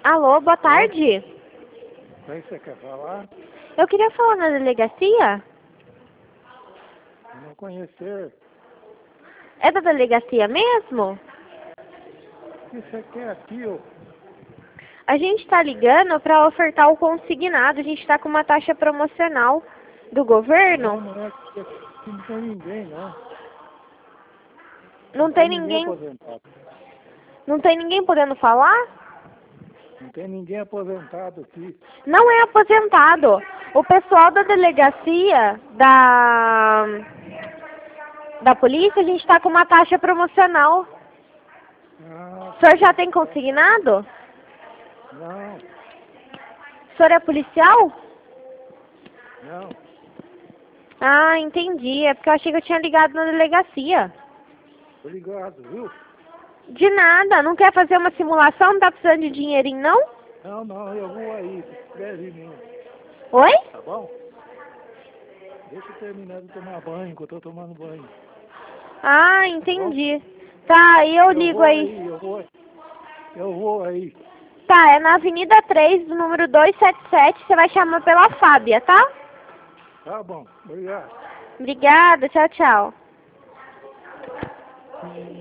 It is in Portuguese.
Alô, boa tarde. Quem você quer falar? Eu queria falar na delegacia. Não conhecer. É da delegacia mesmo? O que você quer aqui, ô? A gente tá ligando para ofertar o consignado. A gente tá com uma taxa promocional do governo. Não é aqui não tem ninguém, não. Não tem Ninguém ninguém, aposentado. não tem ninguém podendo falar? Não tem ninguém aposentado aqui. Não é aposentado. O pessoal da delegacia da polícia, a gente tá com uma taxa promocional. Ah, O senhor já tem consignado? não, O senhor é policial? não. Ah, entendi. É porque eu achei que eu tinha ligado na delegacia. Obrigado, viu? De nada. Não quer fazer uma simulação? Não tá precisando de dinheirinho, não? Não, eu vou aí. Escreve em mim, Oi? tá bom? Deixa eu terminar de tomar banho, que eu tô tomando banho. Ah, entendi. Tá, e eu ligo aí. Eu vou aí. Tá, é na Avenida 3, do número 277. Você vai chamar pela Fábia, tá? Tá bom, obrigado. Obrigada, tchau, tchau.